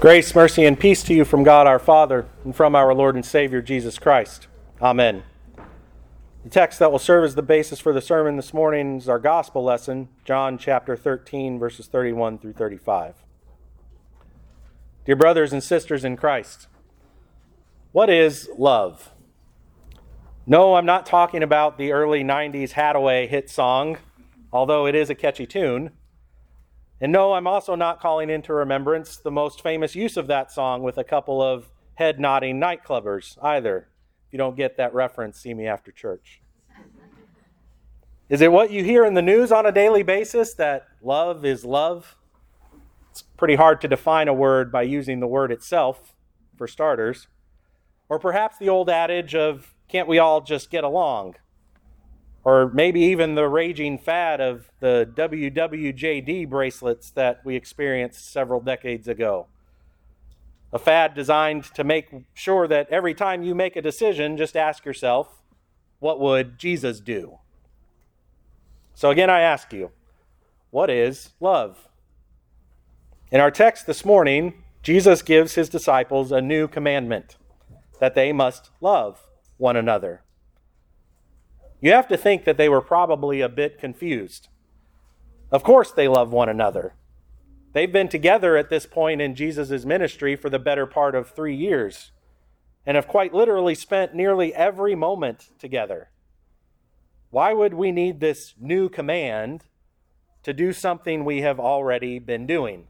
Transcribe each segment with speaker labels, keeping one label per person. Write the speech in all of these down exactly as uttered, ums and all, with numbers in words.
Speaker 1: Grace, mercy, and peace to you from God our Father and from our Lord and Savior Jesus Christ. Amen. The text that will serve as the basis for the sermon this morning is our gospel lesson, John chapter thirteen, verses thirty-one through thirty-five. Dear brothers and sisters in Christ, what is love? No, I'm not talking about the early nineties Hathaway hit song, although it is a catchy tune. And no, I'm also not calling into remembrance the most famous use of that song with a couple of head-nodding nightclubbers either. If you don't get that reference, see me after church. Is it what you hear in the news on a daily basis, that love is love? It's pretty hard to define a word by using the word itself, for starters. Or perhaps the old adage of, can't we all just get along? Or maybe even the raging fad of the W W J D bracelets that we experienced several decades ago. A fad designed to make sure that every time you make a decision, just ask yourself, what would Jesus do? So again, I ask you, what is love? In our text this morning, Jesus gives his disciples a new commandment, that they must love one another. You have to think that they were probably a bit confused. Of course they love one another. They've been together at this point in Jesus' ministry for the better part of three years and have quite literally spent nearly every moment together. Why would we need this new command to do something we have already been doing?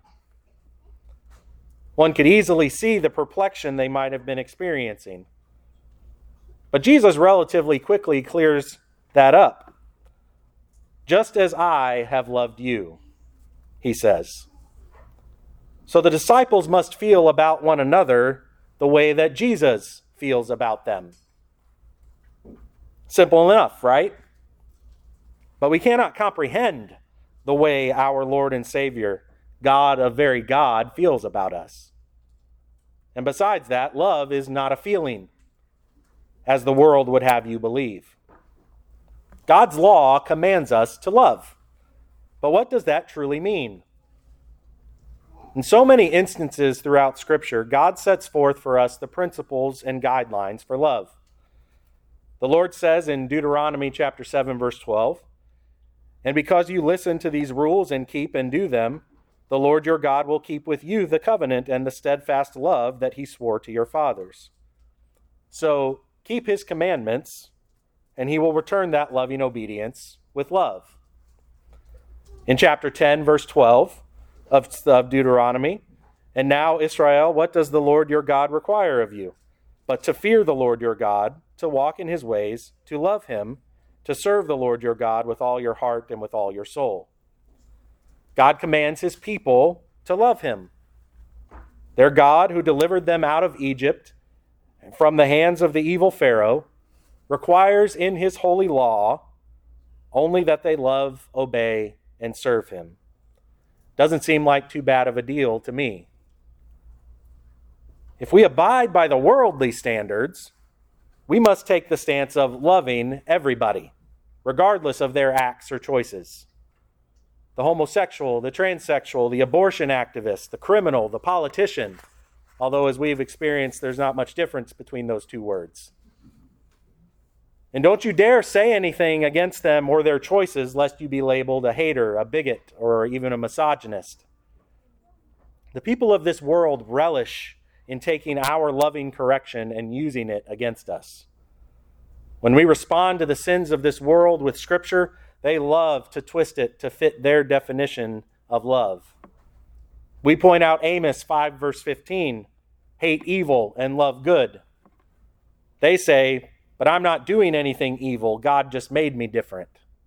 Speaker 1: One could easily see the perplexion they might have been experiencing. But Jesus relatively quickly clears that up. Just as I have loved you, he says. So the disciples must feel about one another the way that Jesus feels about them. Simple enough, right? But we cannot comprehend the way our Lord and Savior, God of very God, feels about us. And besides that, love is not a feeling, as the world would have you believe. God's law commands us to love. But what does that truly mean? In so many instances throughout Scripture, God sets forth for us the principles and guidelines for love. The Lord says in Deuteronomy chapter seven, verse twelve, "And because you listen to these rules and keep and do them, the Lord your God will keep with you the covenant and the steadfast love that he swore to your fathers." So, keep his commandments, and he will return that loving obedience with love. In chapter ten, verse twelve of, of Deuteronomy, "And now, Israel, what does the Lord your God require of you? But to fear the Lord your God, to walk in his ways, to love him, to serve the Lord your God with all your heart and with all your soul." God commands his people to love him. Their God, who delivered them out of Egypt from the hands of the evil Pharaoh, requires in his holy law only that they love, obey, and serve him. Doesn't seem like too bad of a deal to me. If we abide by the worldly standards, we must take the stance of loving everybody, regardless of their acts or choices. The homosexual, the transsexual, the abortion activist, the criminal, the politician, although as we've experienced, there's not much difference between those two words. And don't you dare say anything against them or their choices, lest you be labeled a hater, a bigot, or even a misogynist. The people of this world relish in taking our loving correction and using it against us. When we respond to the sins of this world with Scripture, they love to twist it to fit their definition of love. We point out Amos five, verse fifteen, "Hate evil and love good." They say, "But I'm not doing anything evil. God just made me different."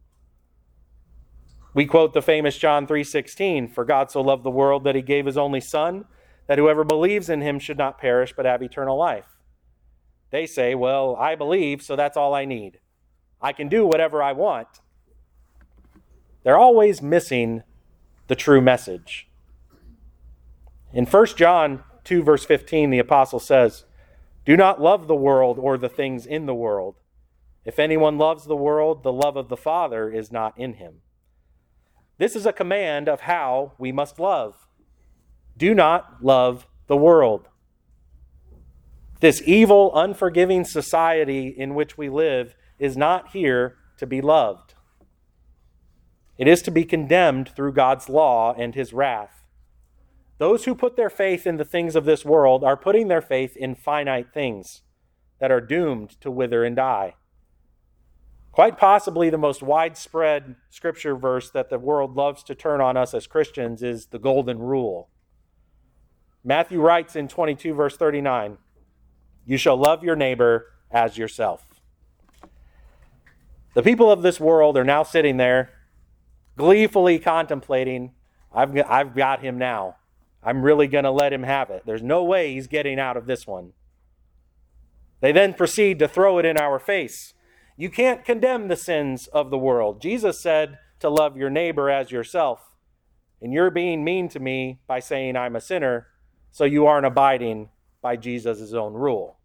Speaker 1: We quote the famous John three sixteen, "For God so loved the world that he gave his only Son, that whoever believes in him should not perish but have eternal life." They say, "Well, I believe, so that's all I need. I can do whatever I want." They're always missing the true message. In First John two, verse fifteen, the apostle says, "Do not love the world or the things in the world. If anyone loves the world, the love of the Father is not in him." This is a command of how we must love. Do not love the world. This evil, unforgiving society in which we live is not here to be loved. It is to be condemned through God's law and his wrath. Those who put their faith in the things of this world are putting their faith in finite things that are doomed to wither and die. Quite possibly the most widespread scripture verse that the world loves to turn on us as Christians is the Golden Rule. Matthew writes in twenty-two, verse thirty-nine, "You shall love your neighbor as yourself." The people of this world are now sitting there gleefully contemplating, I've, I've got him now. I'm really going to let him have it. There's no way he's getting out of this one. They then proceed to throw it in our face. You can't condemn the sins of the world. Jesus said to love your neighbor as yourself. And you're being mean to me by saying I'm a sinner, so you aren't abiding by Jesus' own rule.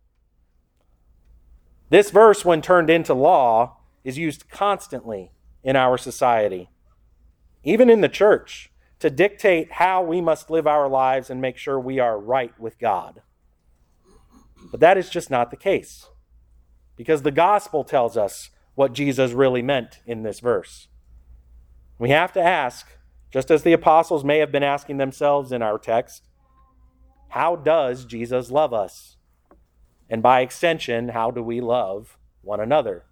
Speaker 1: This verse, when turned into law, is used constantly in our society, even in the church, to dictate how we must live our lives and make sure we are right with God. But that is just not the case, because the gospel tells us what Jesus really meant in this verse. We have to ask, just as the apostles may have been asking themselves in our text, how does Jesus love us? And by extension, how do we love one another?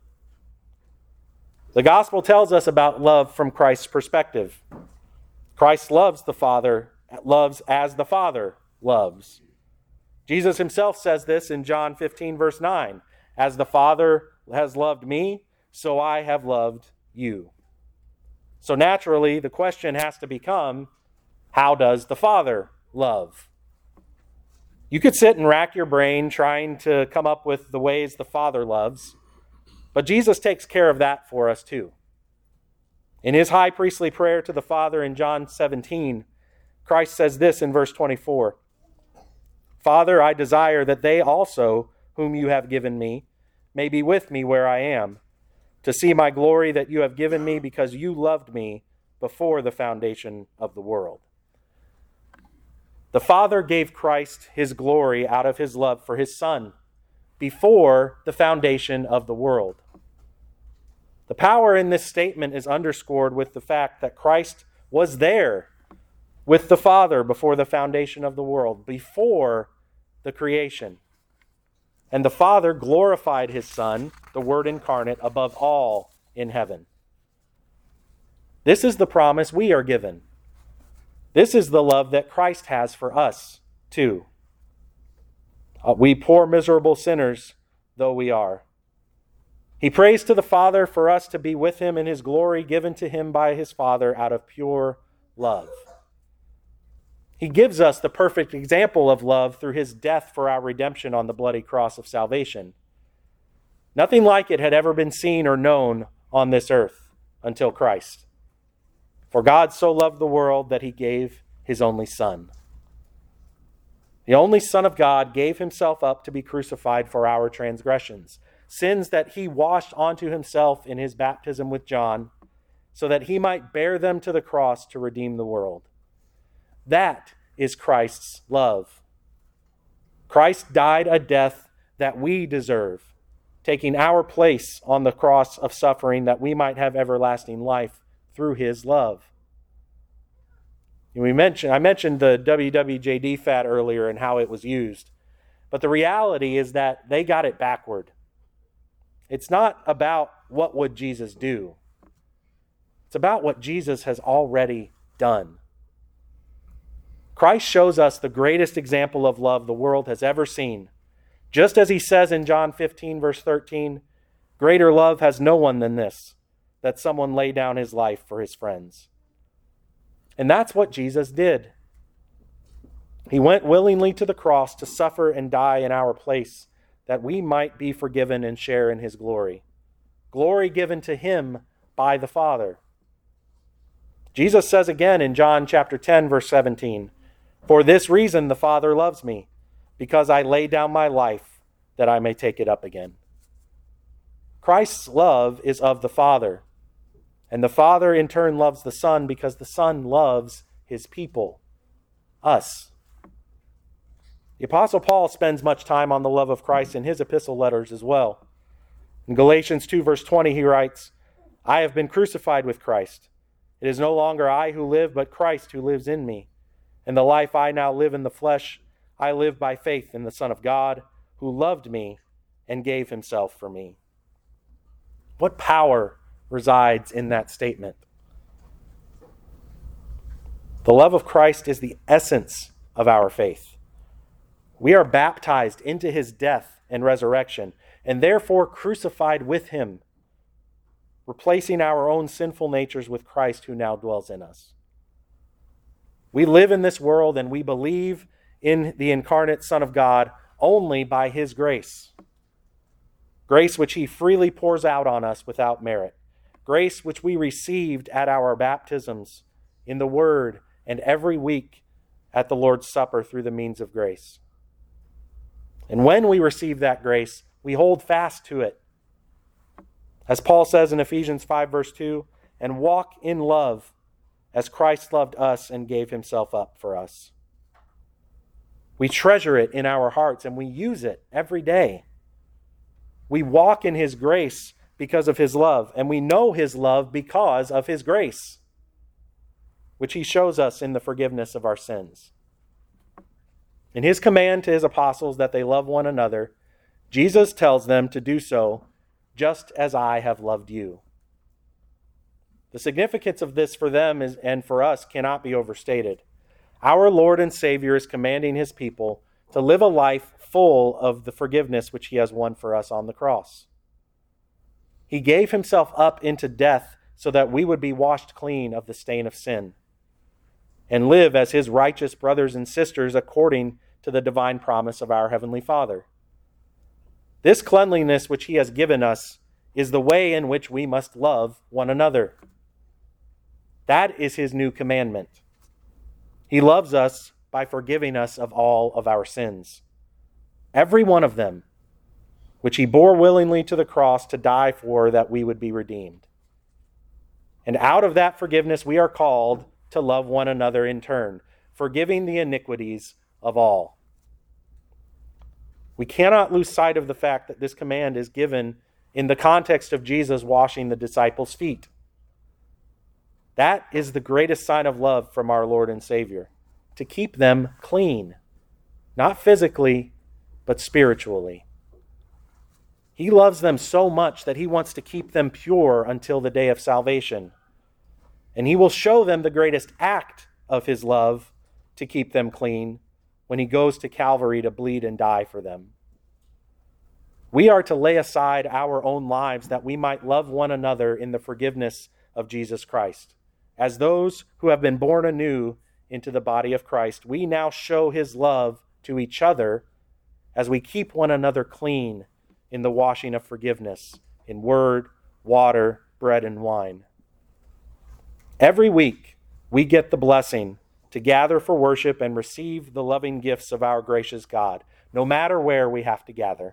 Speaker 1: The gospel tells us about love from Christ's perspective. Christ loves the Father, loves as the Father loves. Jesus himself says this in John fifteen, verse nine. As the Father has loved me, so I have loved you. So naturally, the question has to become, how does the Father love? You could sit and rack your brain trying to come up with the ways the Father loves, but Jesus takes care of that for us too. In his high priestly prayer to the Father in John seventeen, Christ says this in verse twenty-four. Father, I desire that they also, whom you have given me, may be with me where I am, to see my glory that you have given me because you loved me before the foundation of the world. The Father gave Christ his glory out of his love for his Son before the foundation of the world. The power in this statement is underscored with the fact that Christ was there with the Father before the foundation of the world, before the creation. And the Father glorified his Son, the Word incarnate, above all in heaven. This is the promise we are given. This is the love that Christ has for us, too. Uh, we poor, miserable sinners, though we are. He prays to the Father for us to be with him in his glory given to him by his Father out of pure love. He gives us the perfect example of love through his death for our redemption on the bloody cross of salvation. Nothing like it had ever been seen or known on this earth until Christ. For God so loved the world that he gave his only Son. The only Son of God gave himself up to be crucified for our transgressions, sins that he washed onto himself in his baptism with John, so that he might bear them to the cross to redeem the world. That is Christ's love. Christ died a death that we deserve, taking our place on the cross of suffering that we might have everlasting life through his love. And we mentioned, I mentioned the W W J D fad earlier and how it was used. But the reality is that they got it backward. It's not about what would Jesus do. It's about what Jesus has already done. Christ shows us the greatest example of love the world has ever seen. Just as he says in John fifteen, verse thirteen, greater love has no one than this, that someone lay down his life for his friends. And that's what Jesus did. He went willingly to the cross to suffer and die in our place, that we might be forgiven and share in his glory. Glory given to him by the Father. Jesus says again in John chapter ten, verse seventeen, for this reason the Father loves me, because I lay down my life that I may take it up again. Christ's love is of the Father, and the Father in turn loves the Son because the Son loves his people, us. The Apostle Paul spends much time on the love of Christ in his epistle letters as well. In Galatians two, verse twenty, he writes, I have been crucified with Christ. It is no longer I who live, but Christ who lives in me. And the life I now live in the flesh, I live by faith in the Son of God, who loved me and gave himself for me. What power resides in that statement? The love of Christ is the essence of our faith. We are baptized into his death and resurrection, and therefore crucified with him, replacing our own sinful natures with Christ who now dwells in us. We live in this world and we believe in the incarnate Son of God only by his grace. Grace which he freely pours out on us without merit. Grace which we received at our baptisms, in the Word, and every week at the Lord's Supper through the means of grace. And when we receive that grace, we hold fast to it. As Paul says in Ephesians five, verse two, and walk in love as Christ loved us and gave himself up for us. We treasure it in our hearts and we use it every day. We walk in his grace because of his love, and we know his love because of his grace, which he shows us in the forgiveness of our sins. In his command to his apostles that they love one another, Jesus tells them to do so just as I have loved you. The significance of this for them is, and for us cannot be overstated. Our Lord and Savior is commanding his people to live a life full of the forgiveness which he has won for us on the cross. He gave himself up into death so that we would be washed clean of the stain of sin and live as his righteous brothers and sisters according to the divine promise of our Heavenly Father. This cleanliness which he has given us is the way in which we must love one another. That is his new commandment. He loves us by forgiving us of all of our sins, every one of them, which he bore willingly to the cross to die for that we would be redeemed. And out of that forgiveness we are called to love one another in turn, forgiving the iniquities of all. We cannot lose sight of the fact that this command is given in the context of Jesus washing the disciples' feet. That is the greatest sign of love from our Lord and Savior, to keep them clean, not physically, but spiritually. He loves them so much that he wants to keep them pure until the day of salvation. And he will show them the greatest act of his love to keep them clean when he goes to Calvary to bleed and die for them. We are to lay aside our own lives that we might love one another in the forgiveness of Jesus Christ. As those who have been born anew into the body of Christ, we now show his love to each other as we keep one another clean in the washing of forgiveness, in word, water, bread, and wine. Every week, we get the blessing to gather for worship and receive the loving gifts of our gracious God, no matter where we have to gather.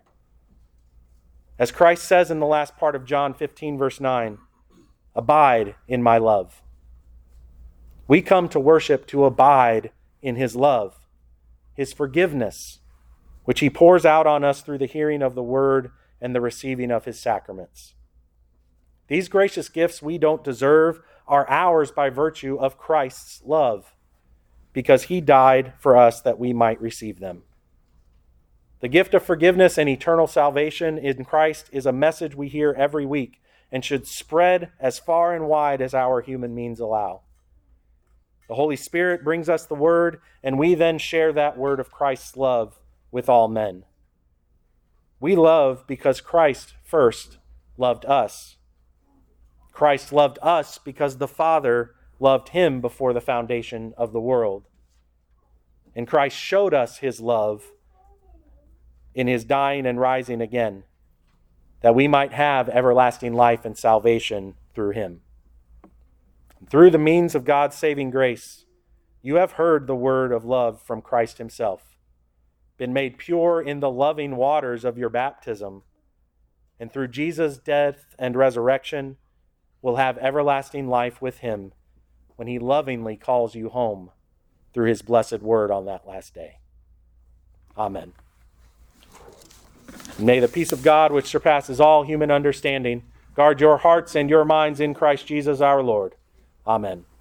Speaker 1: As Christ says in the last part of John fifteen, verse nine, abide in my love. We come to worship to abide in his love, his forgiveness, which he pours out on us through the hearing of the word and the receiving of his sacraments. These gracious gifts we don't deserve are ours by virtue of Christ's love, because he died for us that we might receive them. The gift of forgiveness and eternal salvation in Christ is a message we hear every week and should spread as far and wide as our human means allow. The Holy Spirit brings us the word, and we then share that word of Christ's love with all men. We love because Christ first loved us. Christ loved us because the Father loved him before the foundation of the world. And Christ showed us his love in his dying and rising again, that we might have everlasting life and salvation through him. Through the means of God's saving grace, you have heard the word of love from Christ himself, been made pure in the loving waters of your baptism, and through Jesus' death and resurrection will have everlasting life with him when he lovingly calls you home through his blessed word on that last day. Amen. May the peace of God, which surpasses all human understanding, guard your hearts and your minds in Christ Jesus our Lord. Amen.